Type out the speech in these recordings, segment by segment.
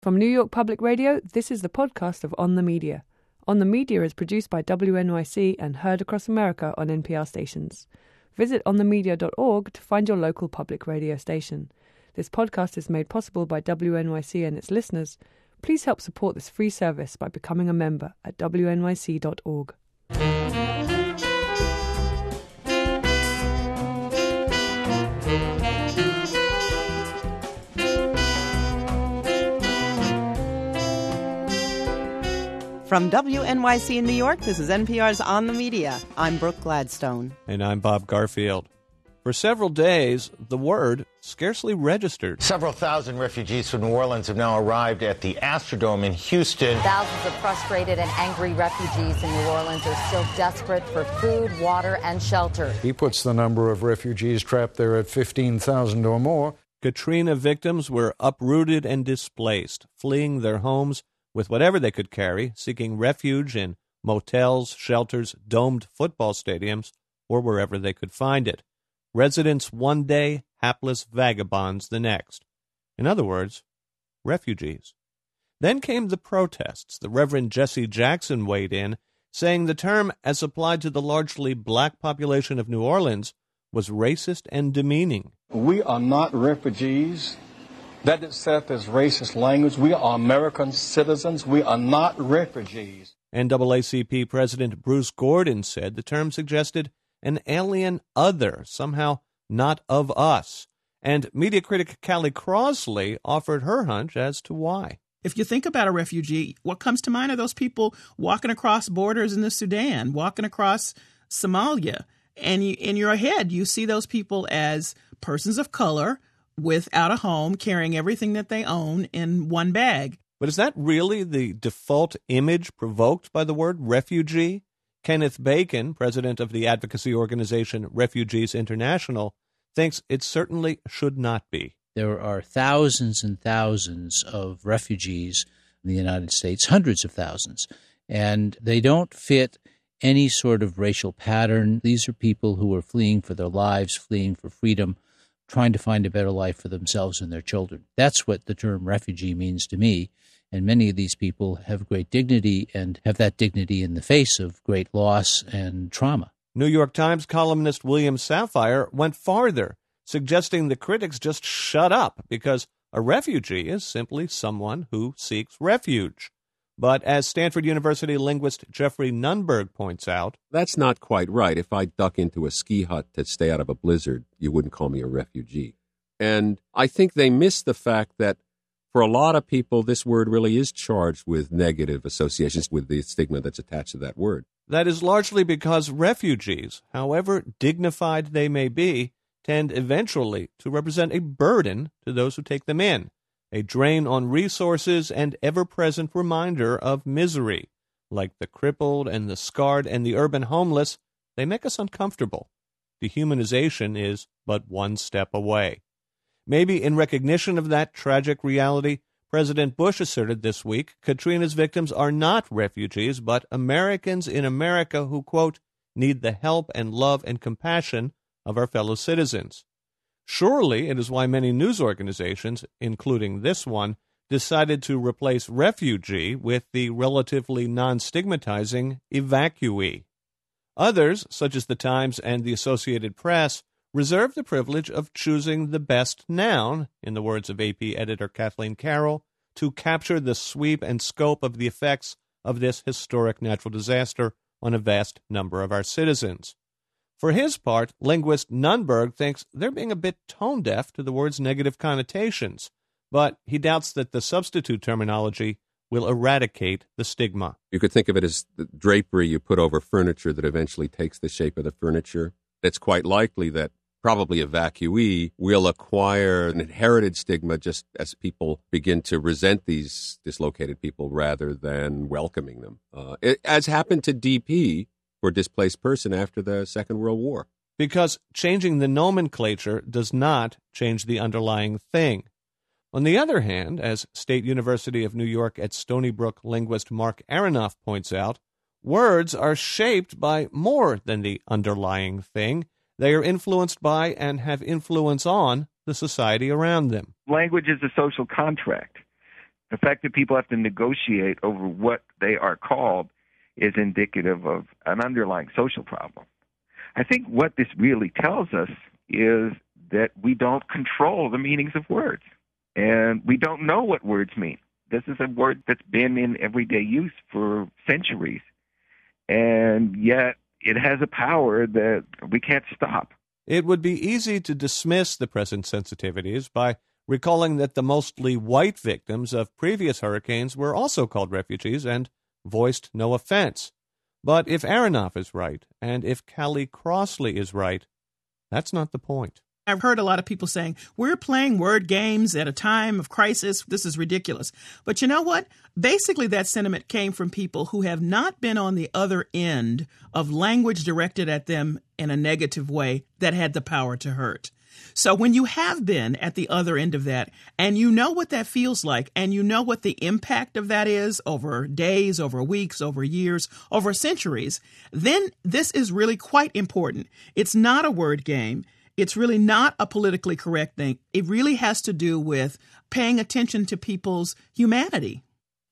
From New York Public Radio, this is the podcast of On the Media. On the Media is produced by WNYC and heard across America on NPR stations. Visit onthemedia.org to find your local public radio station. This podcast is made possible by WNYC and its listeners. Please help support this free service by becoming a member at wnyc.org. From WNYC in New York, this is NPR's On the Media. I'm Brooke Gladstone. And I'm Bob Garfield. For several days, the word scarcely registered. Several thousand refugees from New Orleans have now arrived at the Astrodome in Houston. Thousands of frustrated and angry refugees in New Orleans are still desperate for food, water, and shelter. He puts the number of refugees trapped there at 15,000 or more. Katrina victims were uprooted and displaced, fleeing their homes with whatever they could carry, seeking refuge in motels, shelters, domed football stadiums, or wherever they could find it. Residents one day, hapless vagabonds the next. In other words, refugees. Then came the protests. The Reverend Jesse Jackson weighed in, saying the term, as applied to the largely black population of New Orleans, was racist and demeaning. We are not refugees. That itself is racist language. We are American citizens. We are not refugees. NAACP President Bruce Gordon said the term suggested an alien other, somehow not of us. And media critic Callie Crossley offered her hunch as to why. If you think about a refugee, what comes to mind are those people walking across borders in the Sudan, walking across Somalia. And in your head, you see those people as persons of color without a home, carrying everything that they own in one bag. But is that really the default image provoked by the word refugee? Kenneth Bacon, president of the advocacy organization Refugees International, thinks it certainly should not be. There are thousands and thousands of refugees in the United States, hundreds of thousands, and they don't fit any sort of racial pattern. These are people who are fleeing for their lives, fleeing for freedom, trying to find a better life for themselves and their children. That's what the term refugee means to me. And many of these people have great dignity and have that dignity in the face of great loss and trauma. New York Times columnist William Safire went farther, suggesting the critics just shut up because a refugee is simply someone who seeks refuge. But as Stanford University linguist Jeffrey Nunberg points out, that's not quite right. If I duck into a ski hut to stay out of a blizzard, you wouldn't call me a refugee. And I think they miss the fact that for a lot of people, this word really is charged with negative associations with the stigma that's attached to that word. That is largely because refugees, however dignified they may be, tend eventually to represent a burden to those who take them in, a drain on resources and ever-present reminder of misery. Like the crippled and the scarred and the urban homeless, they make us uncomfortable. Dehumanization is but one step away. Maybe in recognition of that tragic reality, President Bush asserted this week Katrina's victims are not refugees, but Americans in America who, quote, need the help and love and compassion of our fellow citizens. Surely it is why many news organizations, including this one, decided to replace refugee with the relatively non-stigmatizing evacuee. Others, such as the Times and the Associated Press, reserve the privilege of choosing the best noun, in the words of AP editor Kathleen Carroll, to capture the sweep and scope of the effects of this historic natural disaster on a vast number of our citizens. For his part, linguist Nunberg thinks they're being a bit tone-deaf to the word's negative connotations, but he doubts that the substitute terminology will eradicate the stigma. You could think of it as the drapery you put over furniture that eventually takes the shape of the furniture. It's quite likely that probably evacuee will acquire an inherited stigma just as people begin to resent these dislocated people rather than welcoming them, as happened to DP for displaced person after the Second World War. Because changing the nomenclature does not change the underlying thing. On the other hand, as State University of New York at Stony Brook linguist Mark Aronoff points out, words are shaped by more than the underlying thing. They are influenced by and have influence on the society around them. Language is a social contract. The fact that people have to negotiate over what they are called is indicative of an underlying social problem. I think what this really tells us is that we don't control the meanings of words, and we don't know what words mean. This is a word that's been in everyday use for centuries, and yet it has a power that we can't stop. It would be easy to dismiss the present sensitivities by recalling that the mostly white victims of previous hurricanes were also called refugees and voiced no offense. But if Aronoff is right, and if Callie Crossley is right, that's not the point. I've heard a lot of people saying, we're playing word games at a time of crisis. This is ridiculous. But you know what? Basically, that sentiment came from people who have not been on the other end of language directed at them in a negative way that had the power to hurt. So when you have been at the other end of that, and you know what that feels like, and you know what the impact of that is over days, over weeks, over years, over centuries, then this is really quite important. It's not a word game. It's really not a politically correct thing. It really has to do with paying attention to people's humanity.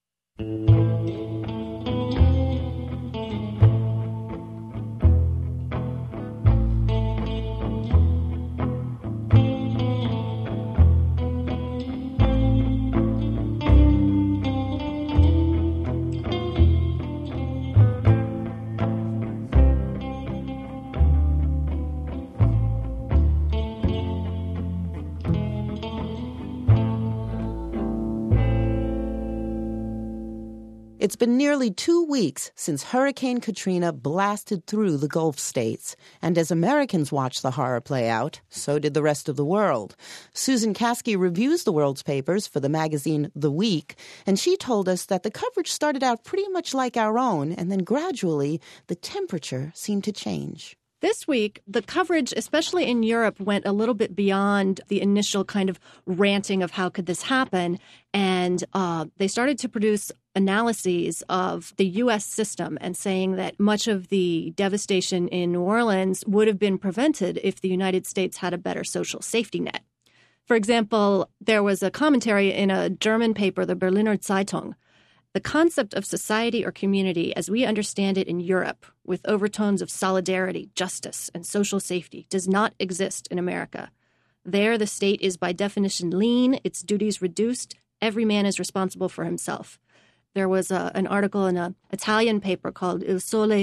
It's been nearly 2 weeks since Hurricane Katrina blasted through the Gulf states. And as Americans watched the horror play out, so did the rest of the world. Susan Caskey reviews the world's papers for the magazine The Week, and she told us that the coverage started out pretty much like our own, and then gradually the temperature seemed to change. This week, the coverage, especially in Europe, went a little bit beyond the initial kind of ranting of how could this happen. And they started to produce analyses of the U.S. system and saying that much of the devastation in New Orleans would have been prevented if the United States had a better social safety net. For example, there was a commentary in a German paper, the Berliner Zeitung. The concept of society or community as we understand it in Europe, with overtones of solidarity, justice, and social safety, does not exist in America. There, the state is by definition lean, its duties reduced, every man is responsible for himself. There was an article in an Italian paper called Il Sole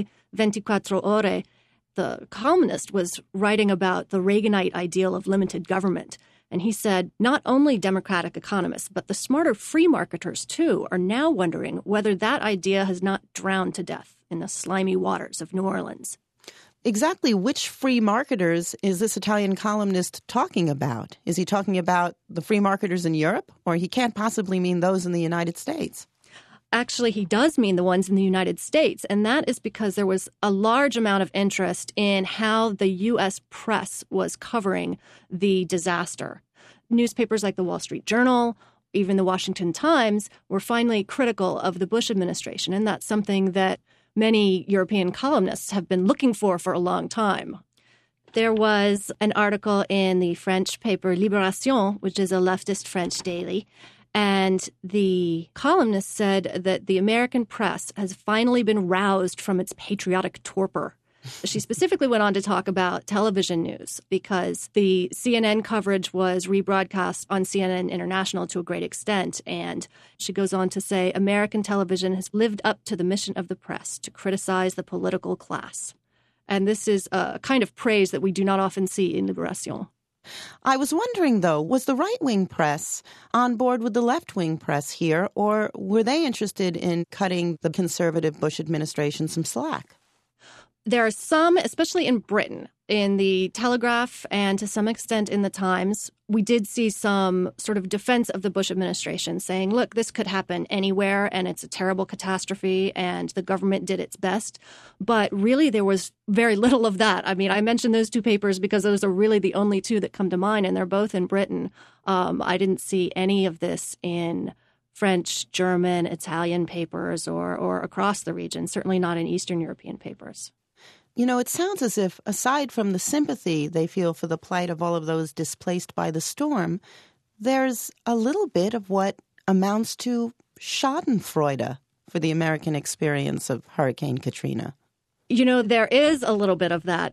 24 Ore. The columnist was writing about the Reaganite ideal of limited government. And he said, not only democratic economists, but the smarter free marketers, too, are now wondering whether that idea has not drowned to death in the slimy waters of New Orleans. Exactly which free marketers is this Italian columnist talking about? Is he talking about the free marketers in Europe, or he can't possibly mean those in the United States? Actually, he does mean the ones in the United States, and that is because there was a large amount of interest in how the U.S. press was covering the disaster. Newspapers like the Wall Street Journal, even the Washington Times, were finally critical of the Bush administration, and that's something that many European columnists have been looking for a long time. There was an article in the French paper Libération, which is a leftist French daily, and the columnist said that the American press has finally been roused from its patriotic torpor. She specifically went on to talk about television news because the CNN coverage was rebroadcast on CNN International to a great extent. And she goes on to say, American television has lived up to the mission of the press to criticize the political class. And this is a kind of praise that we do not often see in Libération. I was wondering, though, was the right-wing press on board with the left-wing press here, or were they interested in cutting the conservative Bush administration some slack? There are some, especially in Britain, in the Telegraph and to some extent in the Times, we did see some sort of defense of the Bush administration saying, look, this could happen anywhere and it's a terrible catastrophe and the government did its best. But really, there was very little of that. I mean, I mentioned those two papers because those are really the only two that come to mind, and they're both in Britain. I didn't see any of this in French, German, Italian papers or across the region, certainly not in Eastern European papers. You know, it sounds as if, aside from the sympathy they feel for the plight of all of those displaced by the storm, there's a little bit of what amounts to schadenfreude for the American experience of Hurricane Katrina. You know, there is a little bit of that.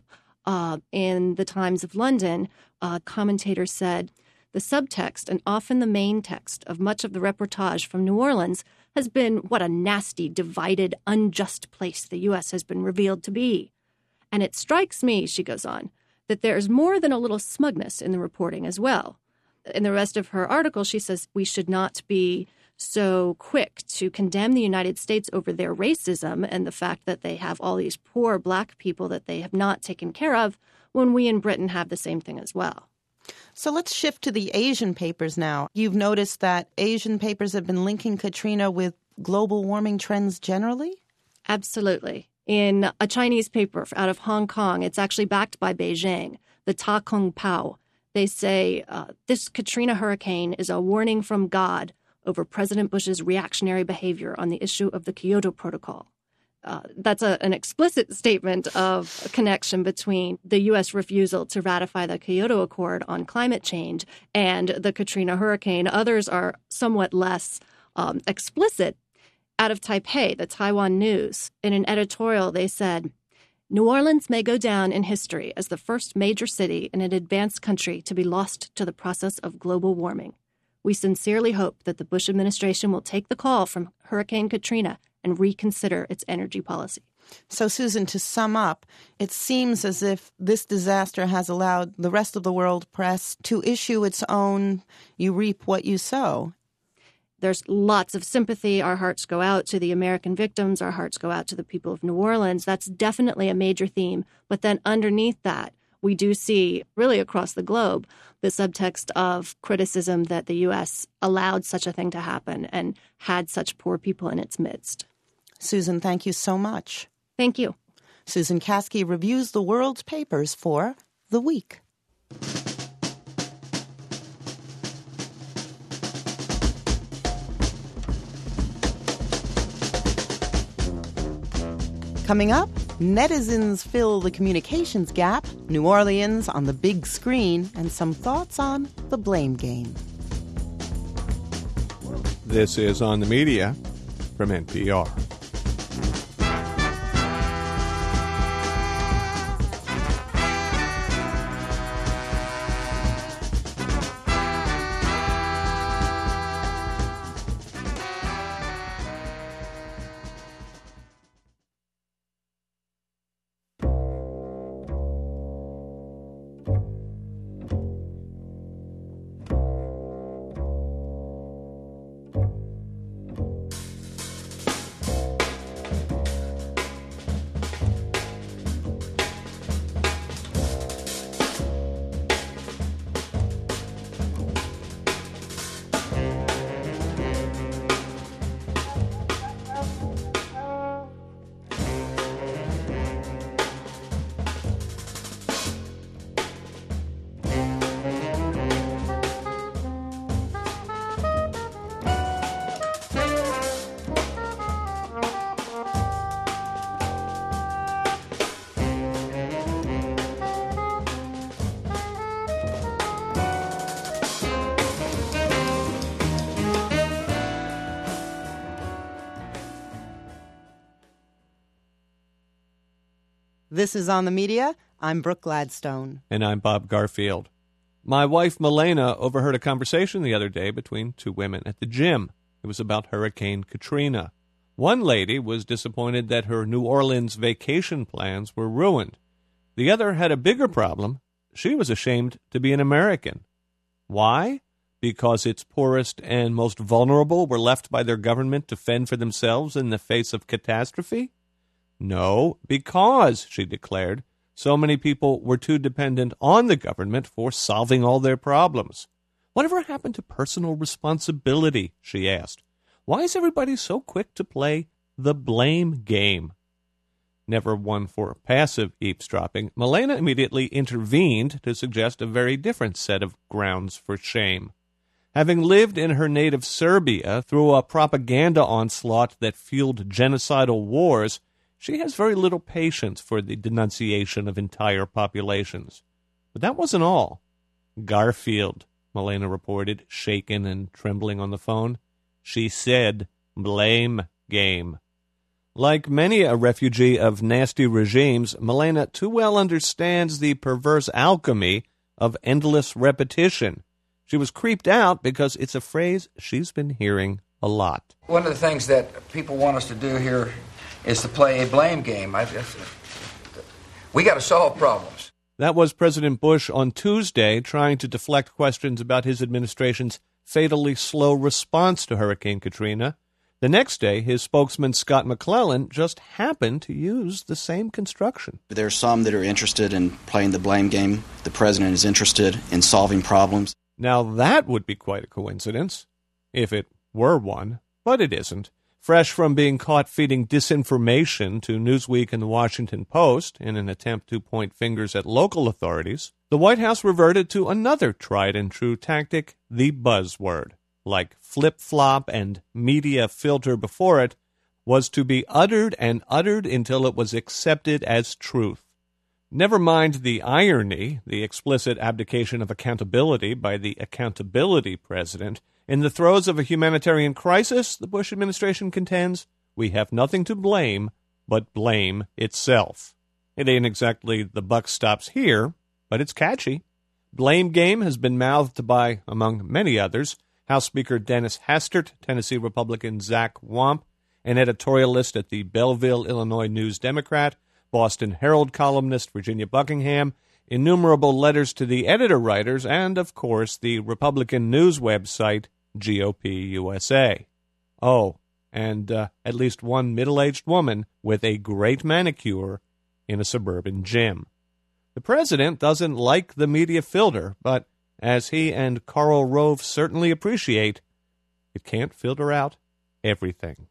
In the Times of London, a commentator said, the subtext and often the main text of much of the reportage from New Orleans has been what a nasty, divided, unjust place the U.S. has been revealed to be. And it strikes me, she goes on, that there's more than a little smugness in the reporting as well. In the rest of her article, she says we should not be so quick to condemn the United States over their racism and the fact that they have all these poor Black people that they have not taken care of when we in Britain have the same thing as well. So let's shift to the Asian papers now. You've noticed that Asian papers have been linking Katrina with global warming trends generally? Absolutely. In a Chinese paper out of Hong Kong, it's actually backed by Beijing, the Ta Kung Pao. They say this Katrina hurricane is a warning from God over President Bush's reactionary behavior on the issue of the Kyoto Protocol. That's an explicit statement of a connection between the U.S. refusal to ratify the Kyoto Accord on climate change and the Katrina hurricane. Others are somewhat less explicit. Out of Taipei, the Taiwan News, in an editorial, they said, New Orleans may go down in history as the first major city in an advanced country to be lost to the process of global warming. We sincerely hope that the Bush administration will take the call from Hurricane Katrina and reconsider its energy policy. So, Susan, to sum up, it seems as if this disaster has allowed the rest of the world press to issue its own "you reap what you sow." There's lots of sympathy. Our hearts go out to the American victims. Our hearts go out to the people of New Orleans. That's definitely a major theme. But then underneath that, we do see, really across the globe, the subtext of criticism that the U.S. allowed such a thing to happen and had such poor people in its midst. Susan, thank you so much. Thank you. Susan Caskey reviews the world's papers for The Week. Coming up, netizens fill the communications gap, New Orleans on the big screen, and some thoughts on the blame game. This is On the Media from NPR. This is On the Media. I'm Brooke Gladstone. And I'm Bob Garfield. My wife, Milena, overheard a conversation the other day between two women at the gym. It was about Hurricane Katrina. One lady was disappointed that her New Orleans vacation plans were ruined. The other had a bigger problem. She was ashamed to be an American. Why? Because its poorest and most vulnerable were left by their government to fend for themselves in the face of catastrophe? No, because, she declared, so many people were too dependent on the government for solving all their problems. Whatever happened to personal responsibility, she asked. Why is everybody so quick to play the blame game? Never one for passive eavesdropping, Milena immediately intervened to suggest a very different set of grounds for shame. Having lived in her native Serbia through a propaganda onslaught that fueled genocidal wars, she has very little patience for the denunciation of entire populations. But that wasn't all. Garfield, Milena reported, shaken and trembling on the phone. She said, blame game. Like many a refugee of nasty regimes, Milena too well understands the perverse alchemy of endless repetition. She was creeped out because it's a phrase she's been hearing a lot. One of the things that people want us to do here is to play a blame game. We got to solve problems. That was President Bush on Tuesday trying to deflect questions about his administration's fatally slow response to Hurricane Katrina. The next day, his spokesman, Scott McClellan, just happened to use the same construction. There are some that are interested in playing the blame game. The president is interested in solving problems. Now that would be quite a coincidence, if it were one, but it isn't. Fresh from being caught feeding disinformation to Newsweek and the Washington Post in an attempt to point fingers at local authorities, the White House reverted to another tried-and-true tactic, the buzzword. Like flip-flop and media filter before it, was to be uttered and uttered until it was accepted as truth. Never mind the irony, the explicit abdication of accountability by the accountability president. In the throes of a humanitarian crisis, the Bush administration contends, we have nothing to blame but blame itself. It ain't exactly the buck stops here, but it's catchy. Blame game has been mouthed by, among many others, House Speaker Dennis Hastert, Tennessee Republican Zach Wamp, an editorialist at the Belleville, Illinois News-Democrat, Boston Herald columnist Virginia Buckingham, innumerable letters to the editor-writers, and, of course, the Republican news website GOP USA. Oh, and at least one middle-aged woman with a great manicure in a suburban gym. The president doesn't like the media filter, but as he and Karl Rove certainly appreciate, it can't filter out everything.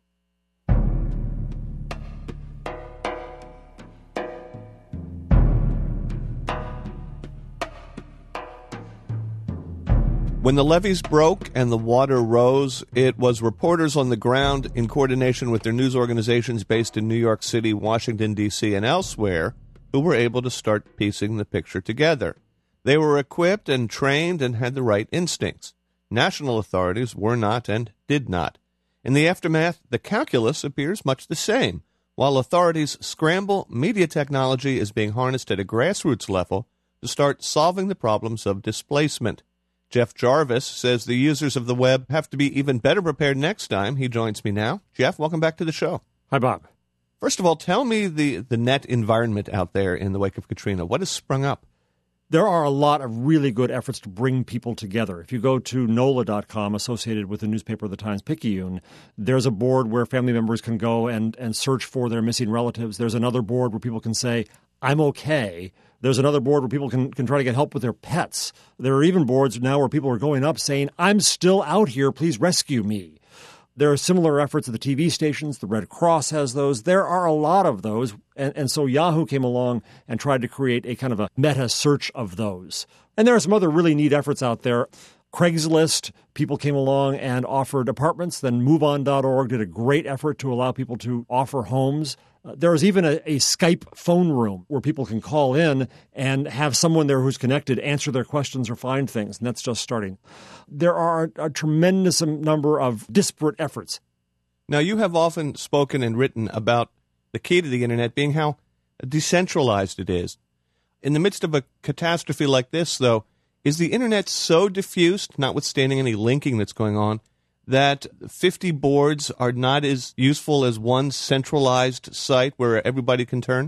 When the levees broke and the water rose, it was reporters on the ground in coordination with their news organizations based in New York City, Washington, D.C., and elsewhere who were able to start piecing the picture together. They were equipped and trained and had the right instincts. National authorities were not and did not. In the aftermath, the calculus appears much the same. While authorities scramble, media technology is being harnessed at a grassroots level to start solving the problems of displacement. Jeff Jarvis says the users of the web have to be even better prepared next time. He joins me now. Jeff, welcome back to the show. Hi, Bob. First of all, tell me the net environment out there in the wake of Katrina. What has sprung up? There are a lot of really good efforts to bring people together. If you go to NOLA.com, associated with the newspaper The Times-Picayune, there's a board where family members can go and search for their missing relatives. There's another board where people can say, I'm okay. There's another board where people can try to get help with their pets. There are even boards now where people are going up saying, I'm still out here, please rescue me. There are similar efforts at the TV stations. The Red Cross has those. There are a lot of those. And so Yahoo came along and tried to create a kind of a meta search of those. And there are some other really neat efforts out there. Craigslist, people came along and offered apartments. Then MoveOn.org did a great effort to allow people to offer homes. There is even a Skype phone room where people can call in and have someone there who's connected answer their questions or find things, and that's just starting. There are a tremendous number of disparate efforts. Now, you have often spoken and written about the key to the Internet being how decentralized it is. In the midst of a catastrophe like this, though, is the Internet so diffused, notwithstanding any linking that's going on, that 50 boards are not as useful as one centralized site where everybody can turn?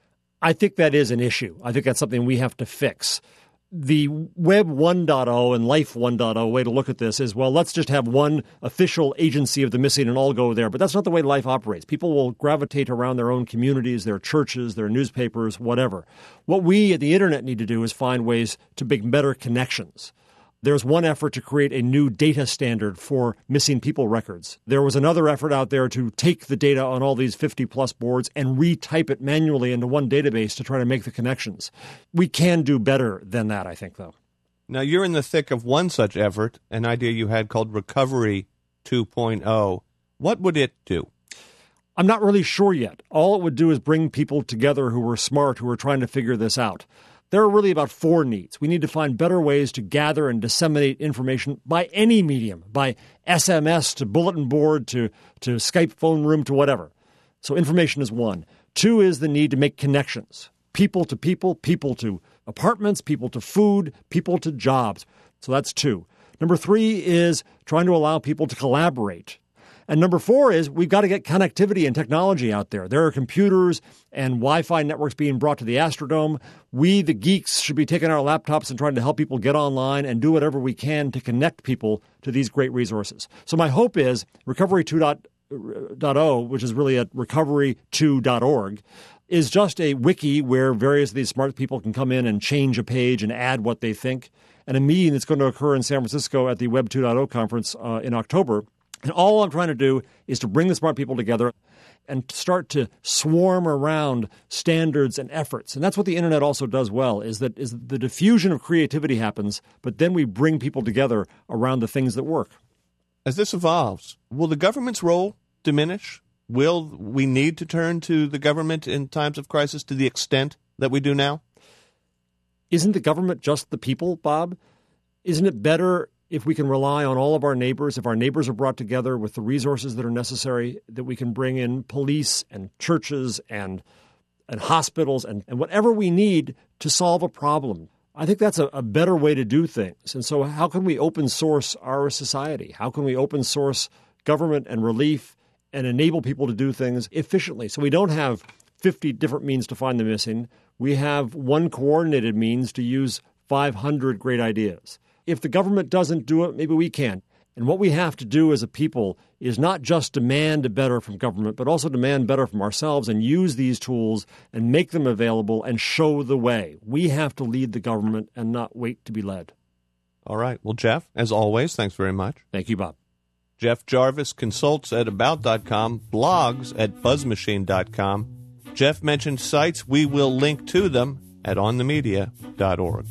I think that is an issue. I think that's something we have to fix. The Web 1.0 and Life 1.0 way to look at this is, well, let's just have one official agency of the missing and all go there. But that's not the way life operates. People will gravitate around their own communities, their churches, their newspapers, whatever. What we at the Internet need to do is find ways to make better connections. There's one effort to create a new data standard for missing people records. There was another effort out there to take the data on all these 50-plus boards and retype it manually into one database to try to make the connections. We can do better than that, I think, though. Now, you're in the thick of one such effort, an idea you had called Recovery 2.0. What would it do? I'm not really sure yet. All it would do is bring people together who are smart, who are trying to figure this out. There are really about 4 needs. We need to find better ways to gather and disseminate information by any medium, by SMS to bulletin board to Skype phone room to whatever. So information is 1. 2 is the need to make connections. People to apartments, people to food, people to jobs. So that's 2. Number 3 is trying to allow people to collaborate. And number 4 is we've got to get connectivity and technology out there. There are computers and Wi-Fi networks being brought to the Astrodome. We, the geeks, should be taking our laptops and trying to help people get online and do whatever we can to connect people to these great resources. So my hope is Recovery 2.0, which is really at recovery2.org, is just a wiki where various of these smart people can come in and change a page and add what they think. And a meeting that's going to occur in San Francisco at the Web 2.0 conference in October. And all I'm trying to do is to bring the smart people together and start to swarm around standards and efforts. And that's what the internet also does well, is the diffusion of creativity happens, but then we bring people together around the things that work. As this evolves, will the government's role diminish? Will we need to turn to the government in times of crisis to the extent that we do now? Isn't the government just the people, Bob? Isn't it better if we can rely on all of our neighbors, if our neighbors are brought together with the resources that are necessary, that we can bring in police and churches and hospitals and whatever we need to solve a problem? I think that's a better way to do things. And so how can we open source our society? How can we open source government and relief and enable people to do things efficiently? So we don't have 50 different means to find the missing. We have one coordinated means to use 500 great ideas. If the government doesn't do it, maybe we can. And what we have to do as a people is not just demand better from government, but also demand better from ourselves and use these tools and make them available and show the way. We have to lead the government and not wait to be led. All right. Well, Jeff, as always, thanks very much. Thank you, Bob. Jeff Jarvis consults at About.com, blogs at BuzzMachine.com. Jeff mentioned sites. We will link to them at onthemedia.org.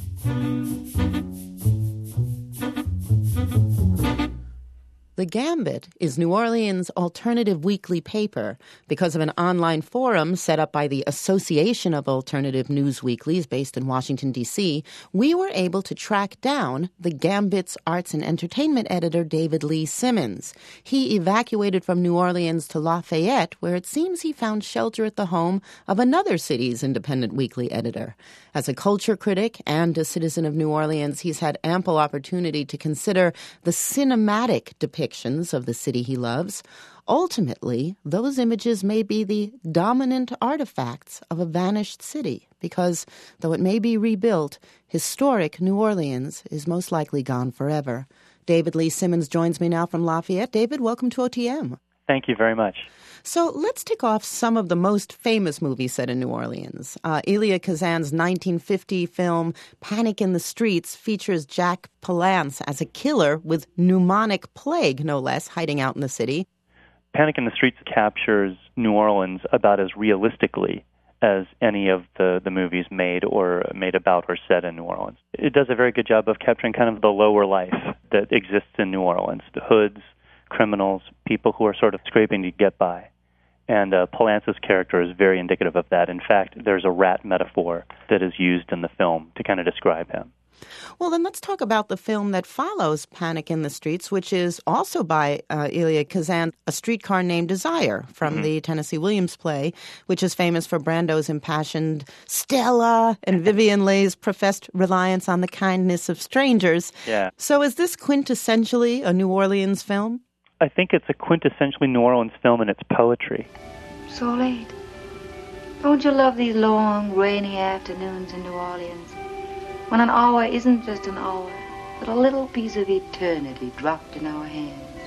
The Gambit is New Orleans' alternative weekly paper. Because of an online forum set up by the Association of Alternative News Weeklies based in Washington, D.C., we were able to track down the Gambit's arts and entertainment editor, David Lee Simmons. He evacuated from New Orleans to Lafayette, where it seems he found shelter at the home of another city's independent weekly editor. As a culture critic and a citizen of New Orleans, he's had ample opportunity to consider the cinematic depictions of the city he loves. Ultimately, those images may be the dominant artifacts of a vanished city because, though it may be rebuilt, historic New Orleans is most likely gone forever. David Lee Simmons joins me now from Lafayette. David, welcome to OTM. Thank you very much. So let's tick off some of the most famous movies set in New Orleans. Elia Kazan's 1950 film Panic in the Streets features Jack Palance as a killer with pneumonic plague, no less, hiding out in the city. Panic in the Streets captures New Orleans about as realistically as any of the movies made about or set in New Orleans. It does a very good job of capturing kind of the lower life that exists in New Orleans, the hoods, criminals, people who are sort of scraping to get by. And Palance's character is very indicative of that. In fact, there's a rat metaphor that is used in the film to kind of describe him. Well, then let's talk about the film that follows Panic in the Streets, which is also by Elia Kazan, A Streetcar Named Desire, from the Tennessee Williams play, which is famous for Brando's impassioned Stella and Vivien Leigh's professed reliance on the kindness of strangers. Yeah. So is this quintessentially a New Orleans film? I think it's a quintessentially New Orleans film in its poetry. So late. Don't you love these long, rainy afternoons in New Orleans, when an hour isn't just an hour, but a little piece of eternity dropped in our hands?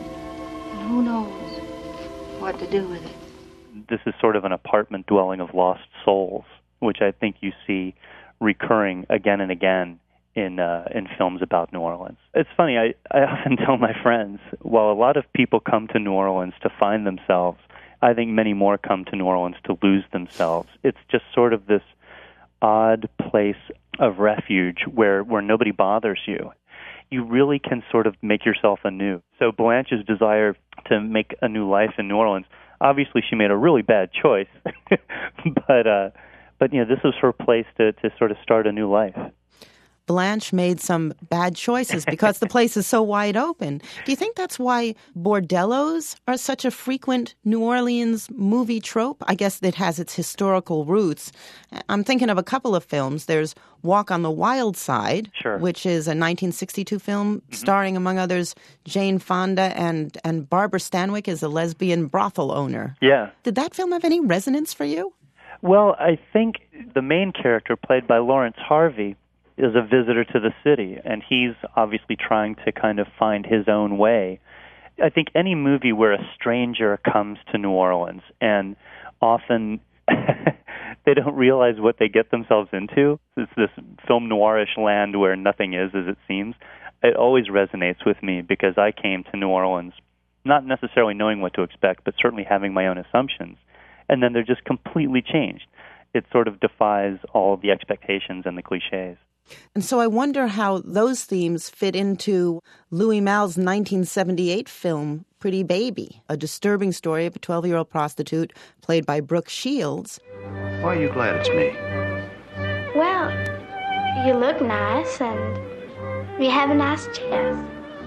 And who knows what to do with it? This is sort of an apartment dwelling of lost souls, which I think you see recurring again and again in films about New Orleans. It's funny, I often tell my friends, while a lot of people come to New Orleans to find themselves, I think many more come to New Orleans to lose themselves. It's just sort of this odd place of refuge where nobody bothers you. You really can sort of make yourself anew. So Blanche's desire to make a new life in New Orleans, obviously she made a really bad choice, But, this was her place to sort of start a new life. Blanche made some bad choices because the place is so wide open. Do you think that's why bordellos are such a frequent New Orleans movie trope? I guess it has its historical roots. I'm thinking of a couple of films. There's Walk on the Wild Side, which is a 1962 film starring, among others, Jane Fonda and Barbara Stanwyck as a lesbian brothel owner. Yeah. Did that film have any resonance for you? Well, I think the main character, played by Lawrence Harvey, is a visitor to the city, and he's obviously trying to kind of find his own way. I think any movie where a stranger comes to New Orleans, and often they don't realize what they get themselves into. It's this film noirish land where nothing is as it seems. It always resonates with me because I came to New Orleans not necessarily knowing what to expect, but certainly having my own assumptions. And then they're just completely changed. It sort of defies all of the expectations and the cliches. And so I wonder how those themes fit into Louis Malle's 1978 film, Pretty Baby, a disturbing story of a 12-year-old prostitute played by Brooke Shields. Why are you glad it's me? Well, you look nice and you have a nice chest.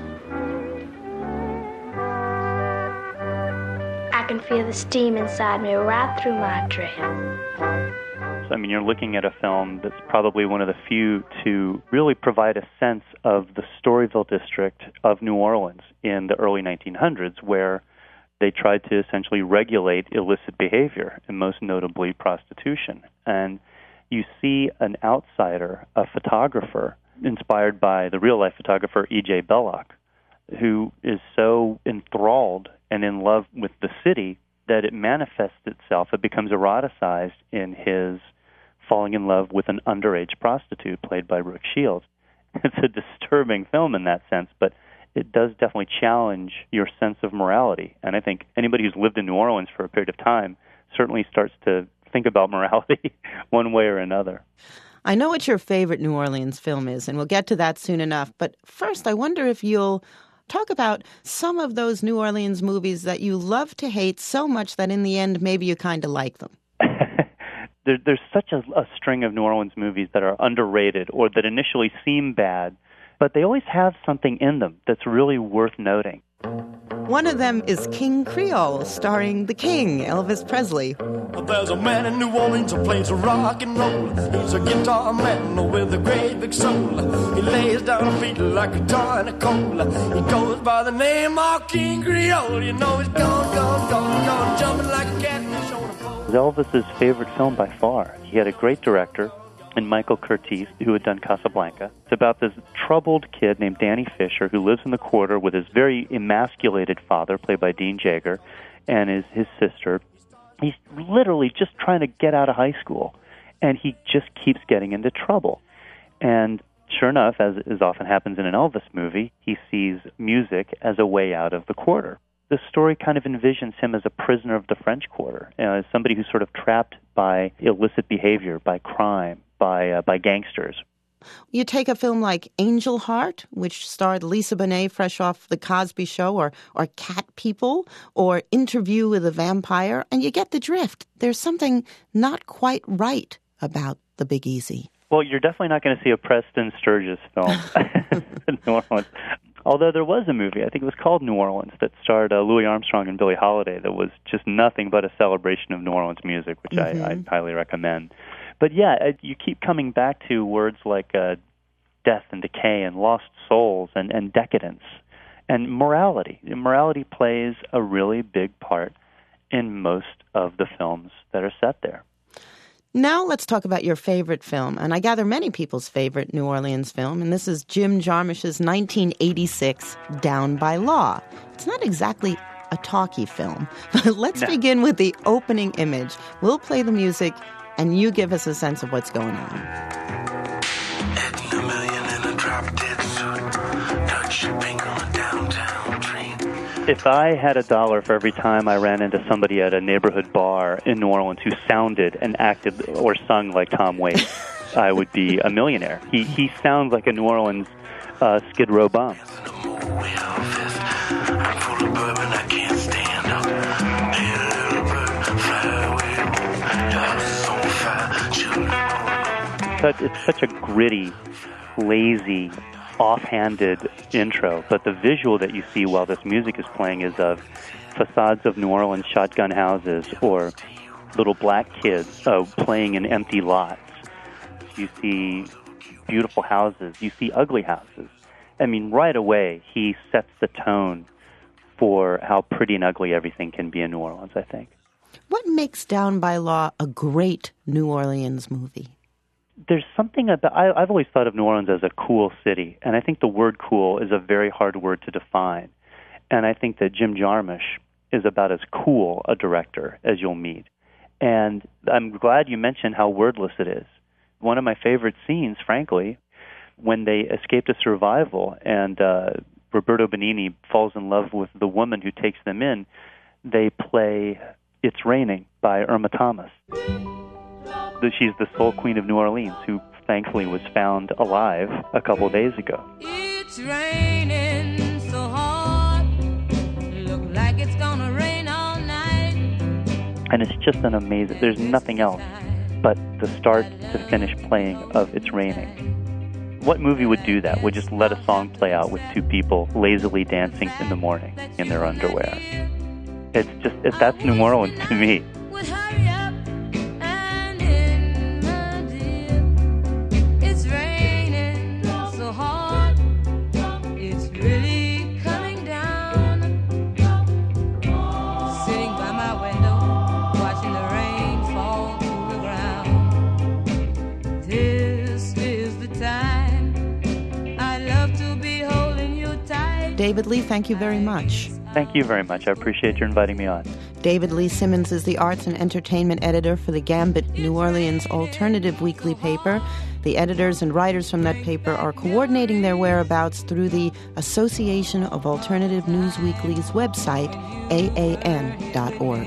I can feel the steam inside me right through my dress. I mean, you're looking at a film that's probably one of the few to really provide a sense of the Storyville district of New Orleans in the early 1900s, where they tried to essentially regulate illicit behavior, and most notably prostitution. And you see an outsider, a photographer, inspired by the real-life photographer E.J. Belloc, who is so enthralled and in love with the city that it manifests itself, it becomes eroticized in his falling in love with an underage prostitute played by Brooke Shields. It's a disturbing film in that sense, but it does definitely challenge your sense of morality. And I think anybody who's lived in New Orleans for a period of time certainly starts to think about morality one way or another. I know what your favorite New Orleans film is, and we'll get to that soon enough. But first, I wonder if you'll talk about some of those New Orleans movies that you love to hate so much that in the end maybe you kind of like them. There's such a string of New Orleans movies that are underrated or that initially seem bad, but they always have something in them that's really worth noting. One of them is King Creole, starring the King, Elvis Presley. There's a man in New Orleans who plays rock and roll. He's a guitar man with a great big soul. He lays down a beat like a tar in a coal. He goes by the name of King Creole. You know he's gone, jumping like a catfish on a pole. It was Elvis's favorite film by far. He had a great director in Michael Curtiz, who had done Casablanca. It's about this troubled kid named Danny Fisher who lives in the quarter with his very emasculated father, played by Dean Jagger, and his sister. He's literally just trying to get out of high school, and he just keeps getting into trouble. And sure enough, as often happens in an Elvis movie, he sees music as a way out of the quarter. The story kind of envisions him as a prisoner of the French Quarter, as somebody who's sort of trapped by illicit behavior, by crime, by gangsters. You take a film like Angel Heart, which starred Lisa Bonet fresh off The Cosby Show, or Cat People, or Interview with a Vampire, and you get the drift. There's something not quite right about the Big Easy. Well, you're definitely not going to see a Preston Sturges film in New Orleans. Although there was a movie, I think it was called New Orleans, that starred Louis Armstrong and Billie Holiday that was just nothing but a celebration of New Orleans music, which I highly recommend. But yeah, you keep coming back to words like death and decay and lost souls and decadence and morality. Morality plays a really big part in most of the films that are set there. Now let's talk about your favorite film, and I gather many people's favorite New Orleans film, and this is Jim Jarmusch's 1986 Down by Law. It's not exactly a talkie film, but let's begin with the opening image. We'll play the music, and you give us a sense of what's going on. If I had $1 for every time I ran into somebody at a neighborhood bar in New Orleans who sounded and acted or sung like Tom Waits, I would be a millionaire. He sounds like a New Orleans Skid Row bum. such a gritty, lazy, offhanded intro, but the visual that you see while this music is playing is of facades of New Orleans shotgun houses or little black kids playing in empty lots. You see beautiful houses. You see ugly houses. I mean, right away, he sets the tone for how pretty and ugly everything can be in New Orleans, I think. What makes Down by Law a great New Orleans movie? There's something about... I've always thought of New Orleans as a cool city, and I think the word cool is a very hard word to define. And I think that Jim Jarmusch is about as cool a director as you'll meet. And I'm glad you mentioned how wordless it is. One of my favorite scenes, frankly, when they escape to survival and Roberto Benigni falls in love with the woman who takes them in, they play It's Raining by Irma Thomas. She's the soul queen of New Orleans, who thankfully was found alive a couple of days ago. It's raining so hard, look like it's gonna rain all night. And it's just an amazing, there's nothing else but the start to finish playing of It's Raining. What movie would do that? Would just let a song play out with two people lazily dancing in the morning in their underwear? That's New Orleans to me. David Lee, thank you very much. Thank you very much. I appreciate your inviting me on. David Lee Simmons is the arts and entertainment editor for the Gambit New Orleans Alternative Weekly paper. The editors and writers from that paper are coordinating their whereabouts through the Association of Alternative News Weekly's website, AAN.org.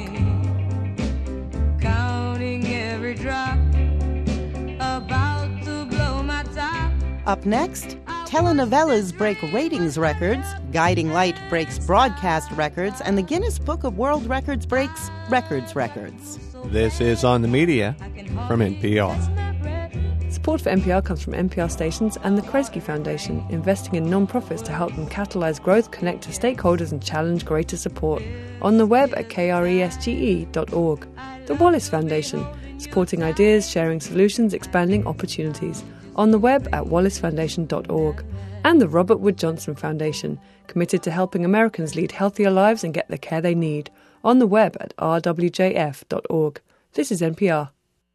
Counting every drop, about to blow my top. Up next, telenovelas break ratings records, Guiding Light breaks broadcast records, and the Guinness Book of World Records breaks records. This is On the Media from NPR. Support for NPR comes from NPR stations and the Kresge Foundation, investing in non-profits to help them catalyze growth, connect to stakeholders, and challenge greater support. On the web at kresge.org. The Wallace Foundation, supporting ideas, sharing solutions, expanding opportunities. On the web at wallacefoundation.org. And the Robert Wood Johnson Foundation, committed to helping Americans lead healthier lives and get the care they need. On the web at rwjf.org. This is NPR.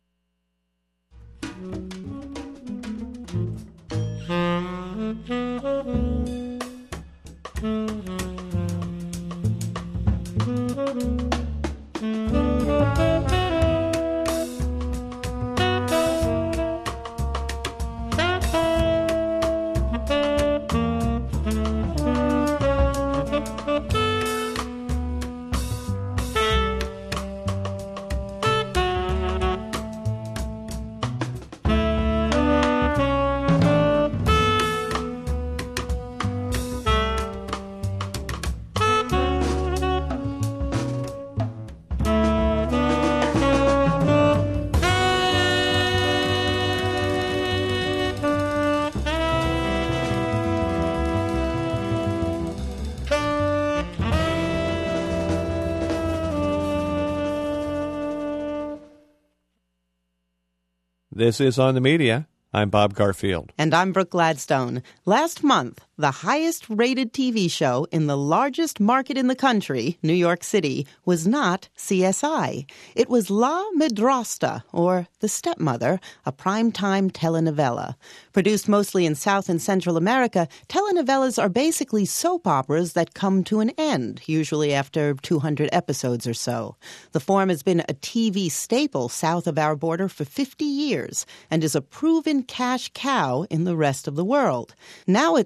This is On the Media. I'm Bob Garfield. And I'm Brooke Gladstone. Last month, the highest-rated TV show in the largest market in the country, New York City, was not CSI. It was La Madrasta, or The Stepmother, a primetime telenovela. Produced mostly in South and Central America, telenovelas are basically soap operas that come to an end, usually after 200 episodes or so. The form has been a TV staple south of our border for 50 years and is a proven cash cow in the rest of the world. Now it's seen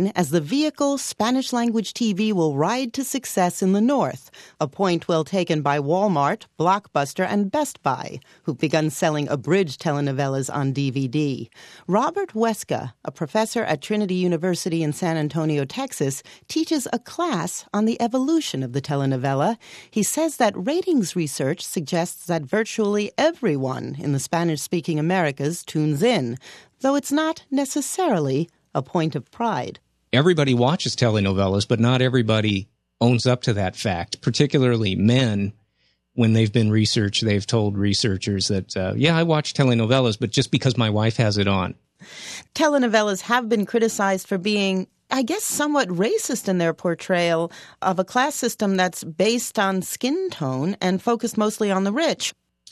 seen as the vehicle Spanish-language TV will ride to success in the North, a point well taken by Walmart, Blockbuster, and Best Buy, who've begun selling abridged telenovelas on DVD. Robert Weska, a professor at Trinity University in San Antonio, Texas, teaches a class on the evolution of the telenovela. He says that ratings research suggests that virtually everyone in the Spanish-speaking Americas tunes in, though it's not necessarily a point of pride. Everybody watches telenovelas, but not everybody owns up to that fact, particularly men. When they've been researched, they've told researchers that, I watch telenovelas, but just because my wife has it on. Telenovelas have been criticized for being, I guess, somewhat racist in their portrayal of a class system that's based on skin tone and focused mostly on the rich.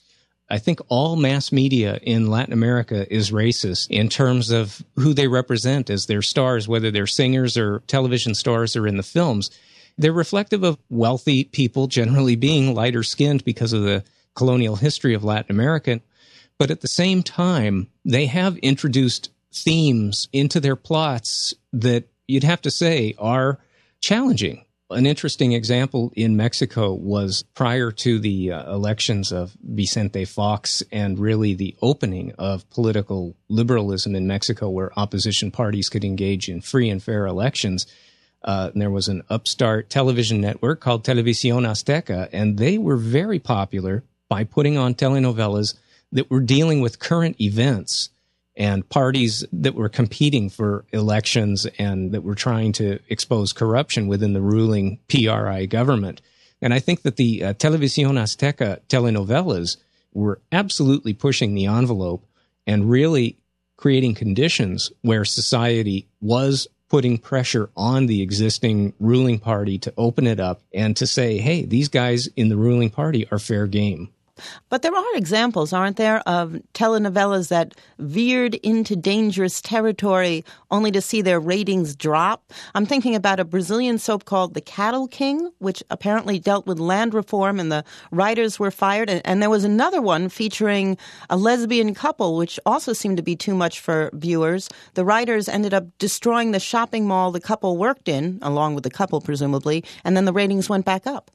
I think all mass media in Latin America is racist in terms of who they represent as their stars, whether they're singers or television stars or in the films. They're reflective of wealthy people generally being lighter skinned because of the colonial history of Latin America. But at the same time, they have introduced themes into their plots that you'd have to say are challenging. An interesting example in Mexico was prior to the elections of Vicente Fox and really the opening of political liberalism in Mexico, where opposition parties could engage in free and fair elections. And there was an upstart television network called Televisión Azteca, and they were very popular by putting on telenovelas that were dealing with current events and parties that were competing for elections and that were trying to expose corruption within the ruling PRI government. And I think that the Televisión Azteca telenovelas were absolutely pushing the envelope and really creating conditions where society was putting pressure on the existing ruling party to open it up and to say, hey, these guys in the ruling party are fair game. But there are examples, aren't there, of telenovelas that veered into dangerous territory only to see their ratings drop? I'm thinking about a Brazilian soap called The Cattle King, which apparently dealt with land reform and the writers were fired. And there was another one featuring a lesbian couple, which also seemed to be too much for viewers. The writers ended up destroying the shopping mall the couple worked in, along with the couple presumably, and then the ratings went back up.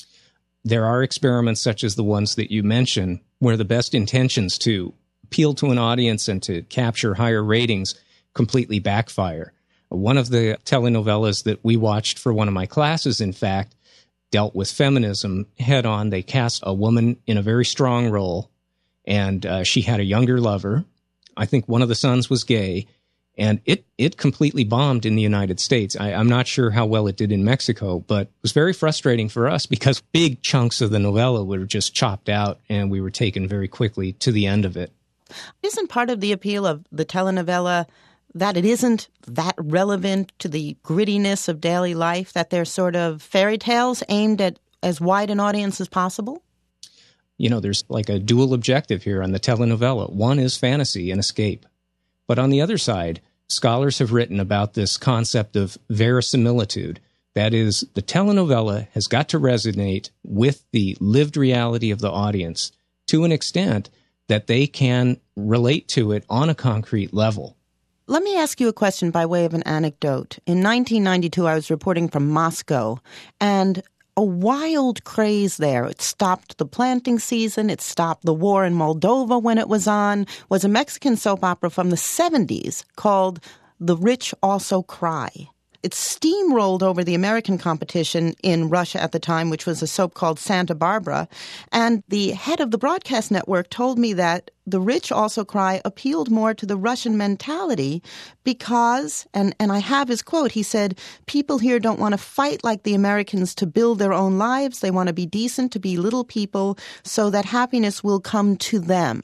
There are experiments such as the ones that you mentioned where the best intentions to appeal to an audience and to capture higher ratings completely backfire. One of the telenovelas that we watched for one of my classes, in fact, dealt with feminism head on. They cast a woman in a very strong role, and she had a younger lover. I think one of the sons was gay. And it completely bombed in the United States. I'm not sure how well it did in Mexico, but it was very frustrating for us because big chunks of the novella were just chopped out and we were taken very quickly to the end of it. Isn't part of the appeal of the telenovela that it isn't that relevant to the grittiness of daily life, that they're sort of fairy tales aimed at as wide an audience as possible? You know, there's like a dual objective here on the telenovela. One is fantasy and escape. But on the other side, scholars have written about this concept of verisimilitude. That is, the telenovela has got to resonate with the lived reality of the audience to an extent that they can relate to it on a concrete level. Let me ask you a question by way of an anecdote. In 1992, I was reporting from Moscow, and a wild craze there. It stopped the planting season. It stopped the war in Moldova when it was on. Was a Mexican soap opera from the 70s called The Rich Also Cry. It steamrolled over the American competition in Russia at the time, which was a soap called Santa Barbara. And the head of the broadcast network told me that The Rich Also Cry appealed more to the Russian mentality because, and I have his quote, he said, people here don't want to fight like the Americans to build their own lives. They want to be decent, to be little people, so that happiness will come to them.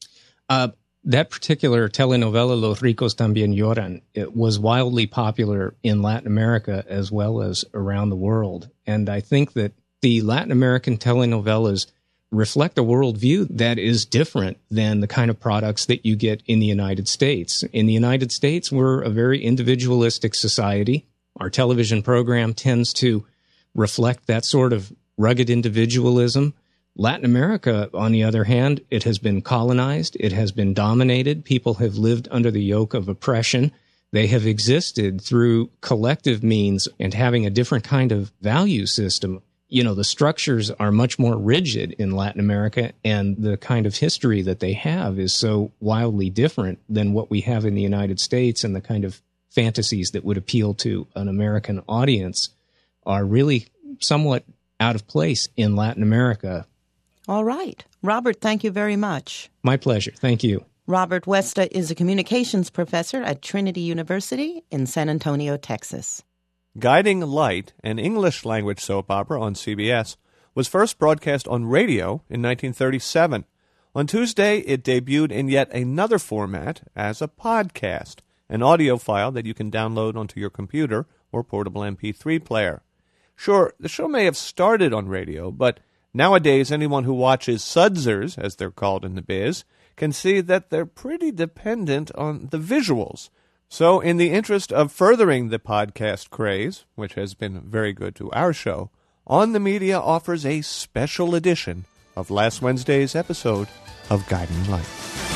That particular telenovela, Los Ricos También Lloran, it was wildly popular in Latin America as well as around the world. And I think that the Latin American telenovelas reflect a worldview that is different than the kind of products that you get in the United States. In the United States, we're a very individualistic society. Our television program tends to reflect that sort of rugged individualism. Latin America, on the other hand, it has been colonized. It has been dominated. People have lived under the yoke of oppression. They have existed through collective means and having a different kind of value system. You know, the structures are much more rigid in Latin America, and the kind of history that they have is so wildly different than what we have in the United States, and the kind of fantasies that would appeal to an American audience are really somewhat out of place in Latin America. All right. Robert, thank you very much. My pleasure. Thank you. Robert Westa is a communications professor at Trinity University in San Antonio, Texas. Guiding Light, an English-language soap opera on CBS, was first broadcast on radio in 1937. On Tuesday, it debuted in yet another format as a podcast, an audio file that you can download onto your computer or portable MP3 player. Sure, the show may have started on radio, but nowadays anyone who watches sudsers, as they're called in the biz, can see that they're pretty dependent on the visuals. So in the interest of furthering the podcast craze, which has been very good to our show, On the Media offers a special edition of last Wednesday's episode of Guiding Light.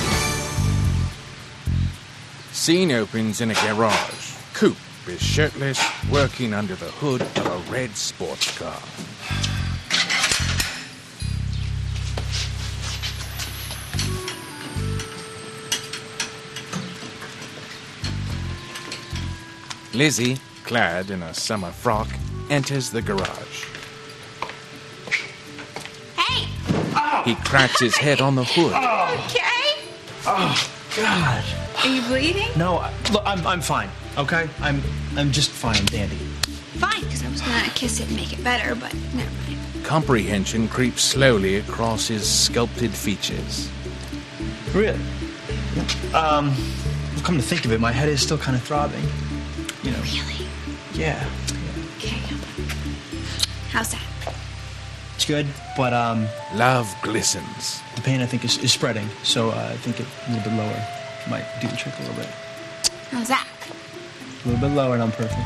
Scene opens in a garage. Coop is shirtless, working under the hood of a red sports car. Lizzie, clad in a summer frock, enters the garage. Hey! He cracks his head on the hood. Okay? Oh, God. Are you bleeding? No, look, I'm fine, okay? I'm just fine, dandy. Fine, because I was going to kiss it and make it better, but never mind. Comprehension creeps slowly across his sculpted features. Really? Come to think of it, my head is still kind of throbbing. You know. Really? Yeah. Okay. How's that? It's good, but love glistens. The pain, I think, is spreading, so I think a little bit lower might do the trick a little bit. How's that? A little bit lower and I'm perfect.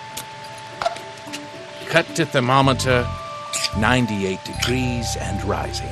Cut to thermometer, 98 degrees and rising.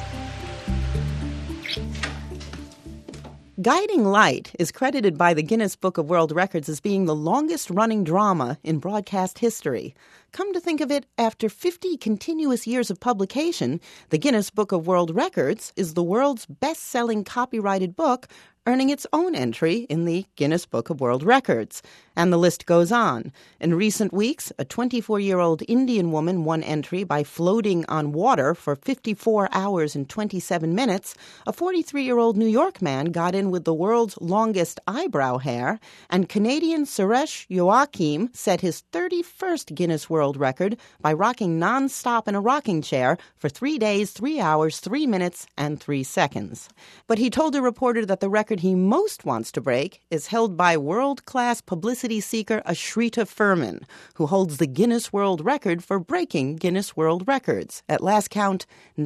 Guiding Light is credited by the Guinness Book of World Records as being the longest-running drama in broadcast history. Come to think of it, after 50 continuous years of publication, the Guinness Book of World Records is the world's best-selling copyrighted book, earning its own entry in the Guinness Book of World Records. And the list goes on. In recent weeks, a 24-year-old Indian woman won entry by floating on water for 54 hours and 27 minutes. A 43-year-old New York man got in with the world's longest eyebrow hair. And Canadian Suresh Joachim set his 31st Guinness World Record by rocking nonstop in a rocking chair for 3 days, 3 hours, 3 minutes, and 3 seconds. But he told a reporter that the record he most wants to break is held by world-class publicity seeker Ashrita Furman, who holds the Guinness World Record for breaking Guinness World Records. At last count,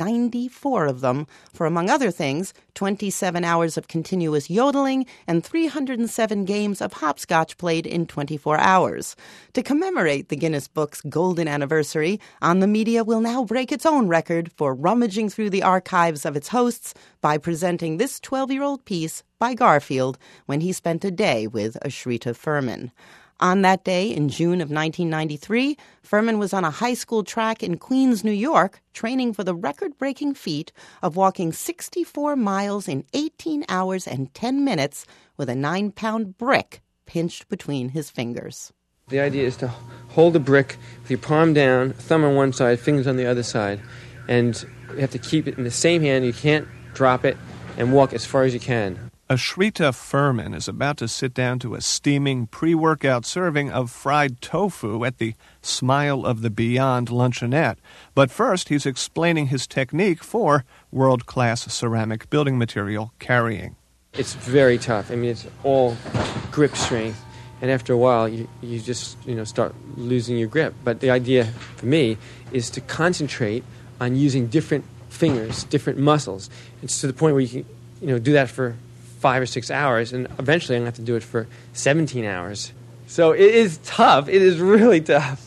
94 of them, for, among other things, 27 hours of continuous yodeling and 307 games of hopscotch played in 24 hours. To commemorate the Guinness Book's golden anniversary, On the Media will now break its own record for rummaging through the archives of its hosts by presenting this 12-year-old piece by Garfield when he spent a day with Ashrita Furman. On that day in June of 1993, Furman was on a high school track in Queens, New York, training for the record-breaking feat of walking 64 miles in 18 hours and 10 minutes with a 9-pound brick pinched between his fingers. The idea is to hold a brick with your palm down, thumb on one side, fingers on the other side, and you have to keep it in the same hand. You can't drop it, and walk as far as you can. Ashrita Furman is about to sit down to a steaming pre-workout serving of fried tofu at the Smile of the Beyond luncheonette. But first, he's explaining his technique for world-class ceramic building material carrying. It's very tough. I mean, it's all grip strength. And after a while, you just start losing your grip. But the idea for me is to concentrate on using different fingers, different muscles. It's to the point where you can do that for 5 or 6 hours, and eventually I'm going to have to do it for 17 hours. So it is tough. It is really tough.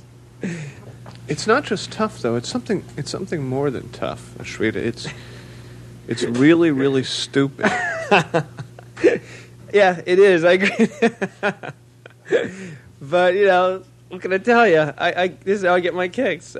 It's not just tough, though. It's something more than tough, Ashrita. It's really, really stupid. Yeah, it is. I agree. But, you know, what can I tell you? This is how I get my kicks.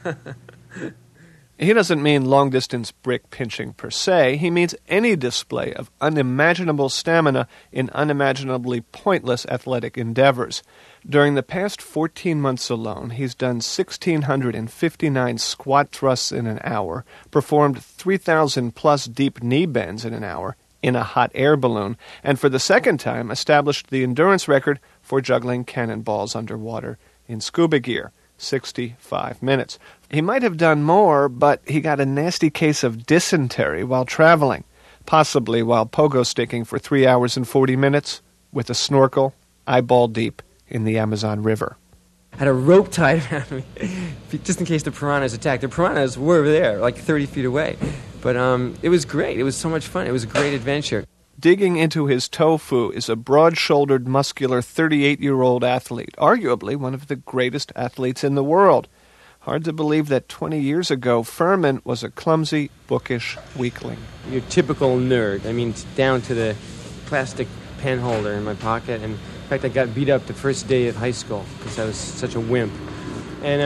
He doesn't mean long-distance brick pinching per se. He means any display of unimaginable stamina in unimaginably pointless athletic endeavors. During the past 14 months alone, he's done 1,659 squat thrusts in an hour, performed 3,000-plus deep knee bends in an hour in a hot air balloon, and for the second time established the endurance record for juggling cannonballs underwater in scuba gear. 65 minutes. He might have done more, but he got a nasty case of dysentery while traveling, possibly while pogo sticking for 3 hours and 40 minutes with a snorkel, eyeball deep in the Amazon River. I had a rope tied around me just in case the piranhas attacked. The piranhas were there, like 30 feet away. But it was great. It was so much fun. It was a great adventure. Digging into his tofu is a broad-shouldered, muscular 38-year-old athlete, arguably one of the greatest athletes in the world. Hard to believe that 20 years ago, Furman was a clumsy, bookish weakling. Your typical nerd. I mean, down to the plastic pen holder in my pocket. And in fact, I got beat up the first day of high school because I was such a wimp. And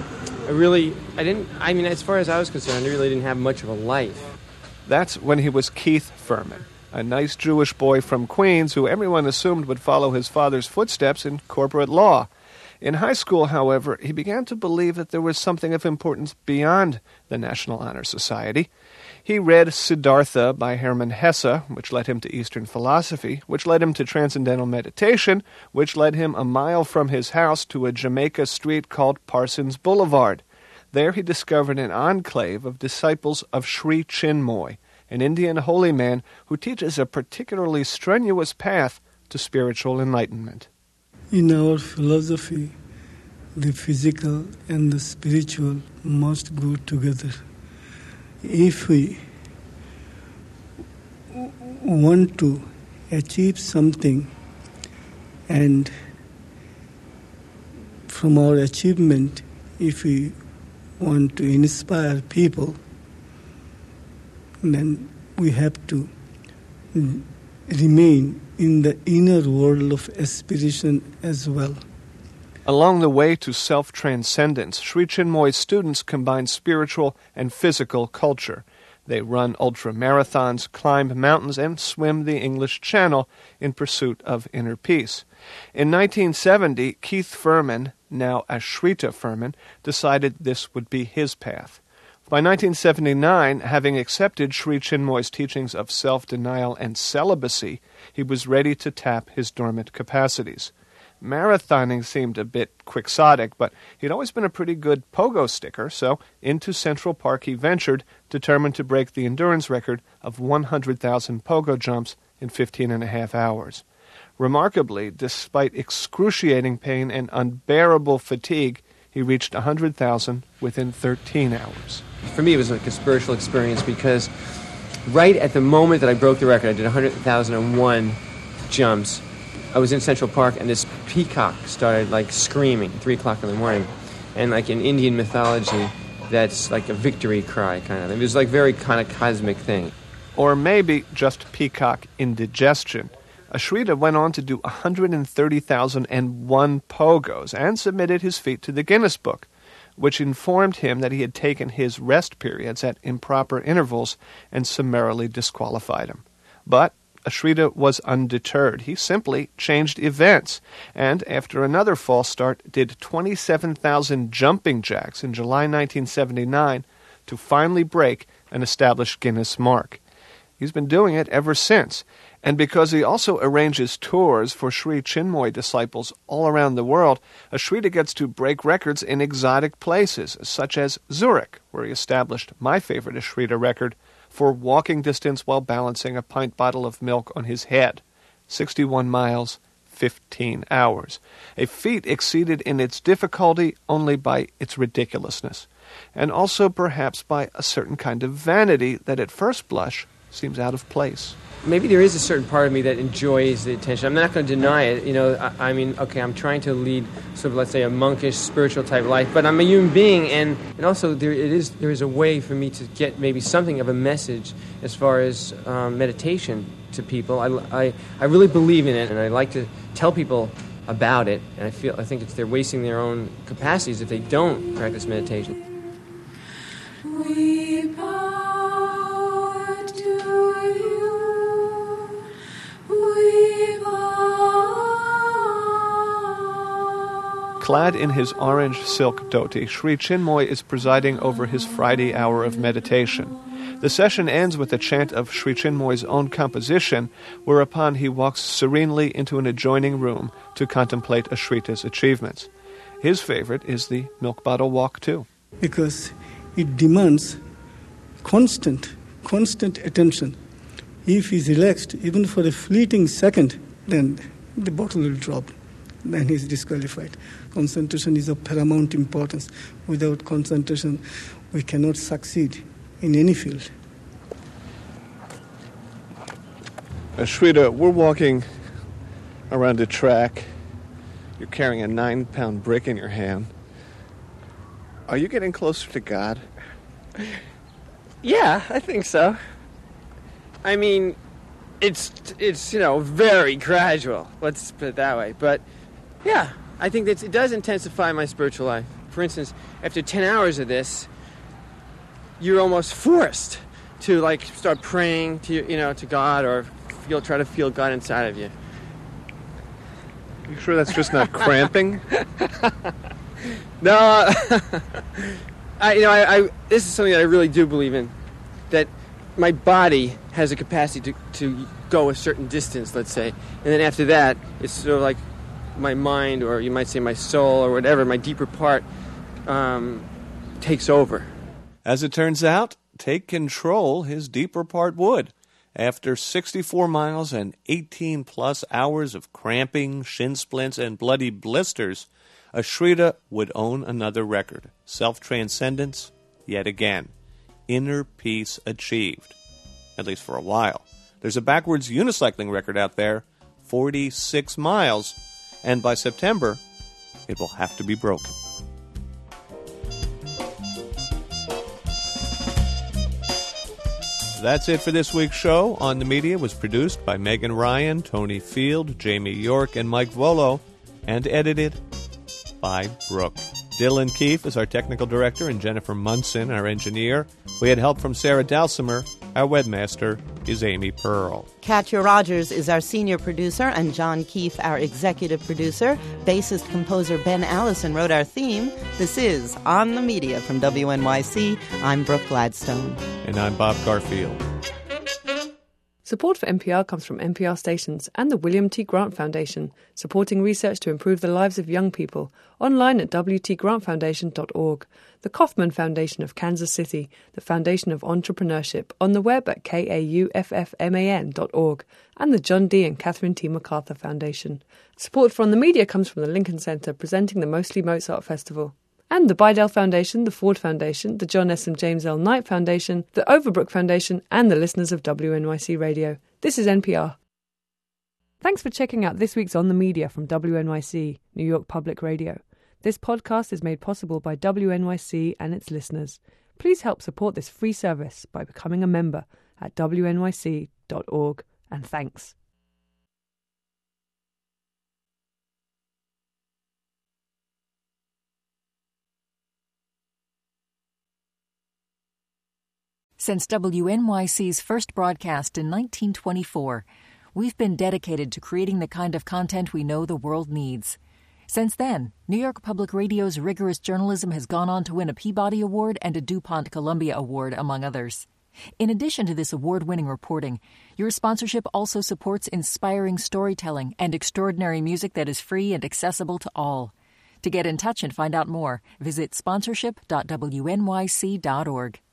as far as I was concerned, I really didn't have much of a life. That's when he was Keith Furman, a nice Jewish boy from Queens who everyone assumed would follow his father's footsteps in corporate law. In high school, however, he began to believe that there was something of importance beyond the National Honor Society. He read Siddhartha by Hermann Hesse, which led him to Eastern philosophy, which led him to transcendental meditation, which led him a mile from his house to a Jamaica street called Parsons Boulevard. There he discovered an enclave of disciples of Sri Chinmoy, an Indian holy man who teaches a particularly strenuous path to spiritual enlightenment. In our philosophy, the physical and the spiritual must go together. If we want to achieve something, and from our achievement, if we want to inspire people, then we have to remain in the inner world of aspiration as well. Along the way to self-transcendence, Sri Chinmoy's students combine spiritual and physical culture. They run ultra-marathons, climb mountains, and swim the English Channel in pursuit of inner peace. In 1970, Keith Furman, now Ashrita Furman, decided this would be his path. By 1979, having accepted Sri Chinmoy's teachings of self-denial and celibacy, he was ready to tap his dormant capacities. Marathoning seemed a bit quixotic, but he'd always been a pretty good pogo sticker, so into Central Park he ventured, determined to break the endurance record of 100,000 pogo jumps in 15.5 hours. Remarkably, despite excruciating pain and unbearable fatigue, he reached 100,000 within 13 hours. For me, it was like a spiritual experience because right at the moment that I broke the record, I did 100,001 jumps. I was in Central Park, and this peacock started, screaming at 3 o'clock in the morning. And, in Indian mythology, that's like a victory cry, kind of. It was, very kind of cosmic thing. Or maybe just peacock indigestion. Ashrita went on to do 130,001 pogos and submitted his feat to the Guinness Book, which informed him that he had taken his rest periods at improper intervals and summarily disqualified him. But Ashrita was undeterred. He simply changed events, and after another false start, did 27,000 jumping jacks in July 1979 to finally break an established Guinness mark. He's been doing it ever since, and because he also arranges tours for Sri Chinmoy disciples all around the world, Ashrita gets to break records in exotic places, such as Zurich, where he established my favorite Ashrita record for walking distance while balancing a pint bottle of milk on his head. 61 miles, 15 hours. A feat exceeded in its difficulty only by its ridiculousness, and also perhaps by a certain kind of vanity that at first blush seems out of place. Maybe there is a certain part of me that enjoys the attention. I'm not going to deny it. I'm trying to lead sort of, let's say, a monkish, spiritual type life, but I'm a human being, and also there is a way for me to get maybe something of a message as far as meditation to people. I really believe in it, and I like to tell people about it, and I think they're wasting their own capacities if they don't practice meditation. We bow to you. We bow. Clad in his orange silk dhoti, Sri Chinmoy is presiding over his Friday hour of meditation. The session ends with a chant of Sri Chinmoy's own composition, whereupon he walks serenely into an adjoining room to contemplate Ashrita's achievements. His favorite is the milk bottle walk, too. Because it demands constant attention. If he's relaxed, even for a fleeting second, then the bottle will drop. Then he's disqualified. Concentration is of paramount importance. Without concentration, we cannot succeed in any field. Ashrita, we're walking around a track. You're carrying a 9-pound brick in your hand. Are you getting closer to God? Yeah, I think so. I mean, it's very gradual. Let's put it that way. But yeah, I think that it does intensify my spiritual life. For instance, after 10 hours of this, you're almost forced to start praying to God, or try to feel God inside of you. You sure that's just not cramping? No, this is something that I really do believe in, that my body has a capacity to go a certain distance, let's say, and then after that, it's sort of like my mind, or you might say my soul, or whatever, my deeper part takes over. As it turns out, take control his deeper part would. After 64 miles and 18-plus hours of cramping, shin splints, and bloody blisters, Ashrita would own another record. Self-transcendence, yet again. Inner peace achieved. At least for a while. There's a backwards unicycling record out there, 46 miles, and by September, it will have to be broken. That's it for this week's show. On the Media was produced by Megan Ryan, Tony Field, Jamie York, and Mike Volo, and edited by Brooke. Dylan Keefe is our technical director, and Jennifer Munson, our engineer. We had help from Sarah Dalsimer. Our webmaster is Amy Pearl. Katya Rogers is our senior producer, and John Keefe, our executive producer. Bassist-composer Ben Allison wrote our theme. This is On the Media from WNYC. I'm Brooke Gladstone. And I'm Bob Garfield. Support for NPR comes from NPR stations and the William T. Grant Foundation, supporting research to improve the lives of young people, online at wtgrantfoundation.org, the Kauffman Foundation of Kansas City, the Foundation of Entrepreneurship, on the web at kauffman.org, and the John D. and Catherine T. MacArthur Foundation. Support for On the Media comes from the Lincoln Center, presenting the Mostly Mozart Festival, and the Bidell Foundation, the Ford Foundation, the John S. and James L. Knight Foundation, the Overbrook Foundation, and the listeners of WNYC Radio. This is NPR. Thanks for checking out this week's On the Media from WNYC, New York Public Radio. This podcast is made possible by WNYC and its listeners. Please help support this free service by becoming a member at wnyc.org, and thanks. Since WNYC's first broadcast in 1924, we've been dedicated to creating the kind of content we know the world needs. Since then, New York Public Radio's rigorous journalism has gone on to win a Peabody Award and a DuPont Columbia Award, among others. In addition to this award-winning reporting, your sponsorship also supports inspiring storytelling and extraordinary music that is free and accessible to all. To get in touch and find out more, visit sponsorship.wnyc.org.